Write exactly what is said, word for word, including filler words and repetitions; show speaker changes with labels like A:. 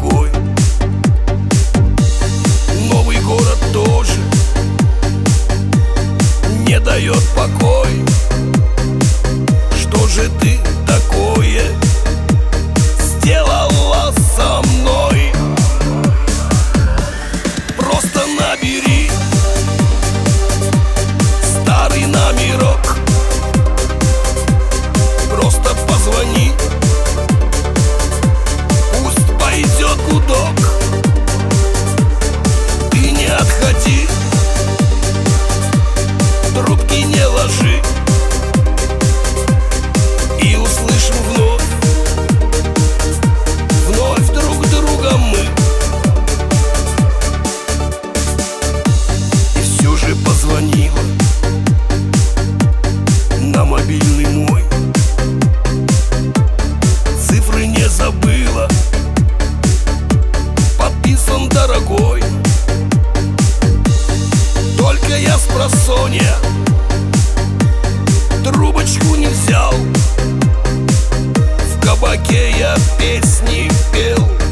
A: дорогой. Новый город тоже не дает покой. Что же ты такое сделала со мной? Просто набери старый номерок, просто позвони, пусть пойдет гудок. Ты не отходи, трубки не ложи, и услышим вновь, вновь друг друга мы. И все же позвонила на мобильный мой, цифры не забыла, подписан дорогой. Только я спросонья трубочку не взял, в кабаке я песни пел.